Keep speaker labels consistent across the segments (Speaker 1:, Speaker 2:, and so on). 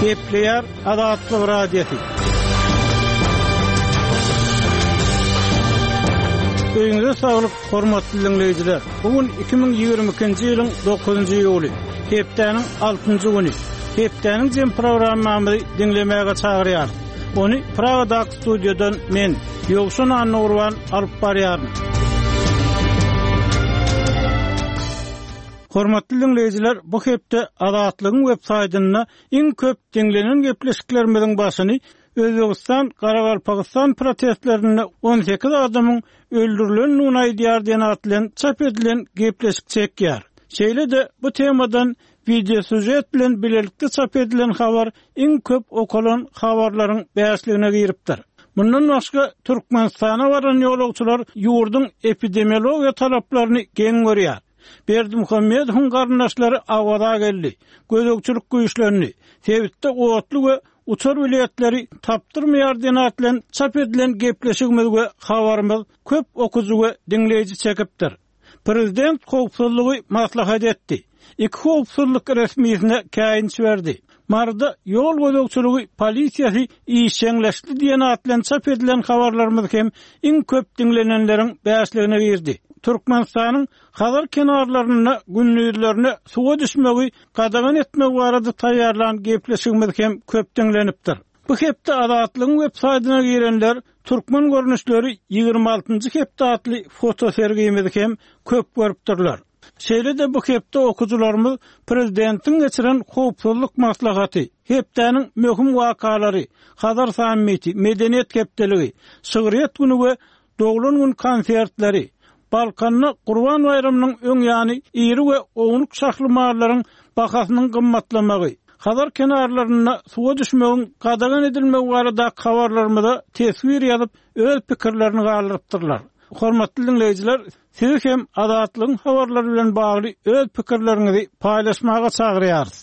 Speaker 1: Kepler Adatlı Radyosu. Öýüňize saglyk, hormatly dinleýijiler. Bugün 2022-nji ýylyň 9-njy ýuly, hepdeniň 6-njy güni. Hepdeniň jem programmamy dinlemäge çagyrýar. Onu Pragadak studiodan men Ýogşan Anurwan alyp barýarym. Hormatly dinleýijiler, bu hepde Adatlygyň web-saýtyna iň köp dinlenen gepleşiklerimiziň başyny Özbegistan, Garabalpakistan protestlerini 18 adamın öldürülen Nunay diyar diyen atılan çap edilen gepleşik çekýär. Şeýle de bu temadan video sujet bilen bilelikde çap edilen habar iň köp okulan habarlaryň bäşligine giripdir. Bundan başga Türkmenistana baran ýolagçylar ýurdun epidemiologiýa talaplaryny geň görýär. Berdimuhammedowyň garnaşlary awada geldi. Gözökçülük güýçlerini, Tebitde otly we uçar vilayetleri tapdyrmaýar diýen atylan çap edilen gepleşigimiz we habarymyz köp okuzy we dinleýiji çekipdir. Prezident howpsuzlygy maslahat etdi. Iki howpsuzlyk resmiýetine käýinç berdi. Marda ýol gözökçüligi polisiýasy işeňleşdi diýen atylan çap edilen habarlarymyz hem iň köp dinlenenleriň bäşligine girdi. Türkmenistanyň Hazar kenarlaryna günnüýlerini suwa düşmegi gadagan etmek barada taýýarlan gepleşigimiz hem köp dinlenipdir. Bu hepde Adatlygyň web-saýtyna girenler türkmen görnüşleri 26-njy hepde atly foto sergimiz hem köp görüpdirler. Şeýle de bu hepde okujularymyz prezidentiň geçiren howpsuzlyk maslahaty, hepdeniň möhüm wakalary, Hazar sammiti, medeniýet hepdeligi, Şygryet güni we Doglan gün konsertleri, Balkanna Qurban bayramynyň öňýany iri we oňluk şahlymalaryň bahasynyň gymmatlamagy, Hazar kenarlaryna suwa düşmegiň gadagan edilmegi barada habarlarymyza tesvir ýazyp öz pikirlerini galypdyrlar. Hormatly dinleýijiler, siz hem Adatlygyň habarlary bilen bagly öz pikirleriňizi paýlaşmaga çagyrýarys.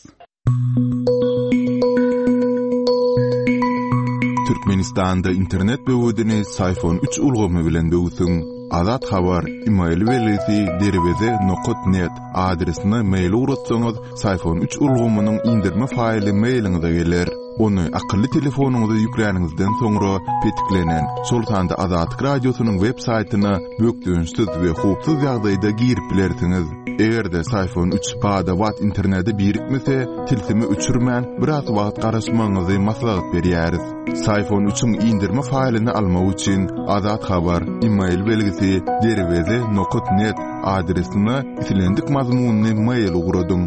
Speaker 2: Türkmenistanda internet böwüdini Sayfon 3 ulgamy bilen böwüsüň. Azat habar email welesi derweze.net adresine mail uratsaňyz Sayfon 3 ulgamynyň indirme faýly mailiňize geler. Onu akylly telefonuňyza ýüklenigizden soňra petiklenen Sultanda Azat radiosynyň web-saýtyna bökdüňsiz we howpsuz ýagdaýda girip bilersiňiz. Egerde Sayfon 3 bada wat interneti birikmese, tilsimi öçürmän biraz wagt garaşmagyňyzy maslahat berýäris. Sayfon 3-üň indirme faýlyny almak üçin Azat habar email belgisi derweze.net adresine itilendik mazmunny mail uguradyň.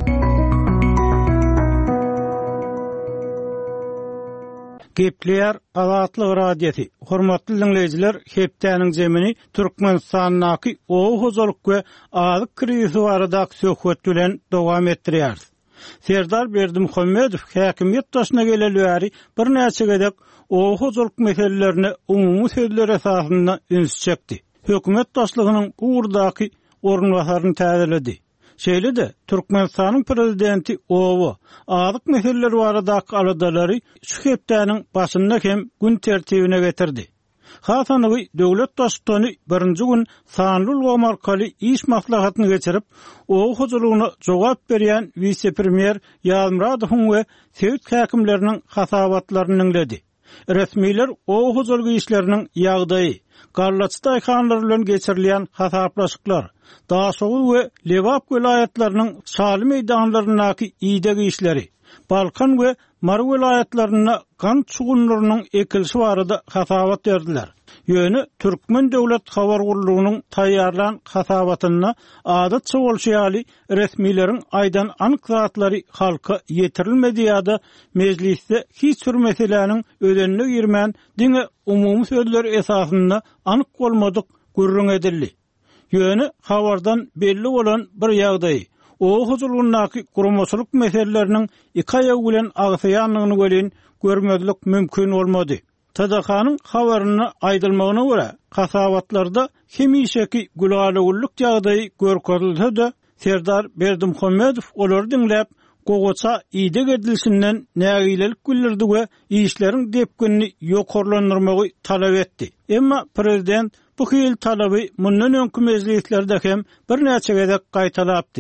Speaker 1: Kepler Adatly Radyosu. Hormatly dinleýijiler, hepdeniň jemini Türkmenistanyňky ow hozalyk we azyk krizisi barada söhbet bilen dowam etdirýär. Serdar Berdimuhammedow häkimiýet taşyna geleli bir näçe gedek ow hozalyk meselelerini umumy sözler esasynda üns çekdi. Hökümet taşlygynyň burdaky ornwasaryny täzeledi. Şeýle de Türkmenistanyň prezidenti owa azyk meseleleri baradaky aladalary şu hepdeniň başynda hem gün tertibine getirdi. Hasanygy döwlet taşdany birinji gün sanly ulgamarkaly iş maslahatyny geçirip, ow hozalygyna jogap berýän vice-premier Ýalmuradowyň we Sewit häkimleriniň hasabatlaryny dinledi. Resmiler ow hozalygy işleriniň ýagdaýy, Garlaçda aykanlar bilen geçirilýän hasaplaşyklar, Daşoğul we Lewap vilayetleriniň şaly meýdanlarynaky ýygy işleri, Balkan we Mar vilayetlerine kan çugunlarynyň ekilşi barada hasabat berdiler. Ýöne Türkmen döwlet habar gurulugynyň taýýarlan hasabatyna adatça bolşýaly resmiýetiň aýdan anyk zatlary halka ýetirilmedi ýa-da mejlisde hiç bir meseleniň ödenine girmän diňe umumy sözler esasynda anyk bolmadyk gürrüň edildi. Ýöne habardan belli bolan bir ýagdaý ow hozalygynaky guramaçylyk meseleleriniň iki aýagy bilen agsaýanlygyny gören görmezlik mümkin bolmady. Tadakanyň habaryny aýdylmagyna görä, hasabatlarda hemişeki gülalyglyk ýagdaýy görkezilse de, Serdar Berdimuhammedow olary dinläp, gogoça ýydyk edilişinden nägilelik bildirdi we işleriň depkinini ýokarlandyrmagy talap etdi. Emma prezident bu hil talaby mundan öňkü mejlislerde hem bir näçe gezek gaýtalapdy.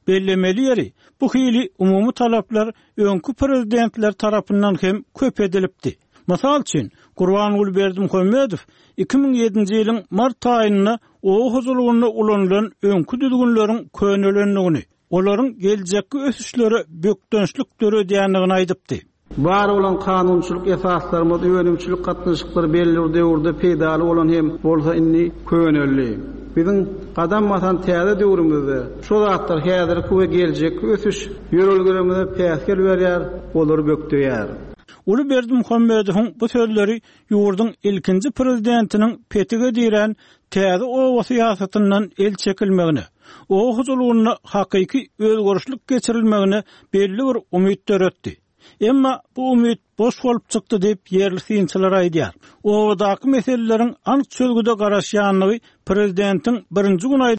Speaker 1: bellemeli ýeri bu hili umumy talaplar öňkü prezidentler tarapyndan hem köp edilipdi. Masal üçin Gurbanuly Berdimuhammedow 2007-nji ýylyň mart aýynda o huzurlugyna ulanylan öňkü düzgünleriň könelendigini, olaryň geljekki ösüşleri bökdönçlük döredýändigini aýdypdy.
Speaker 3: Bar olan kanunçylyk esaslarymyz, öňümçilik gatnaşyklary belli döwürde peýdaly bolan hem bolsa inni könelli. Biziň gadam batan täze döwrümizde şu zatlar häzirki we geljekki ösüş ýörelgerimize päskel berýär, olar bökdüýär.
Speaker 1: Uly Berdimuhammedowyň bu sözleri ýurdun ilkinji prezidentiniň petige diren täze owa syýasatyndan el çekilmegini, o huzurlugyna hakyky özgörüşlik geçirilmegini belli bir umyt töretdi. Emma bu umyt boş bolup çykdy diýip ýerli synçylar aýdýar. Owadaky meseleleriň anyk çölgüde garaşýanlygy prezidentiň birinji gün